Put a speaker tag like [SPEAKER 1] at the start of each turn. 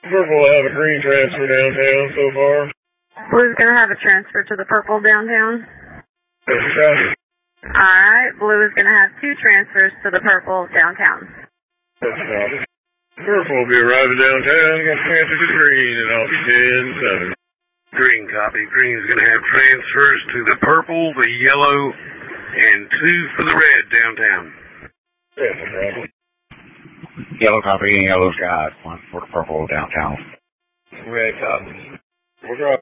[SPEAKER 1] Purple will have a green transfer downtown so far.
[SPEAKER 2] Blue's going to have a transfer to the purple downtown.
[SPEAKER 1] That's copy.
[SPEAKER 2] Alright, blue is going to have 2 transfers to the purple downtown.
[SPEAKER 1] That's copy. Purple will be arriving downtown, got transfer to green, and I'll be 10-7.
[SPEAKER 3] Green copy. Green is going to have transfers to the purple, the yellow, and 2 for the red downtown.
[SPEAKER 1] That's no problem.
[SPEAKER 4] Yellow copy, and yellow's got 1 for the purple downtown.
[SPEAKER 1] Red copy. We'll drop.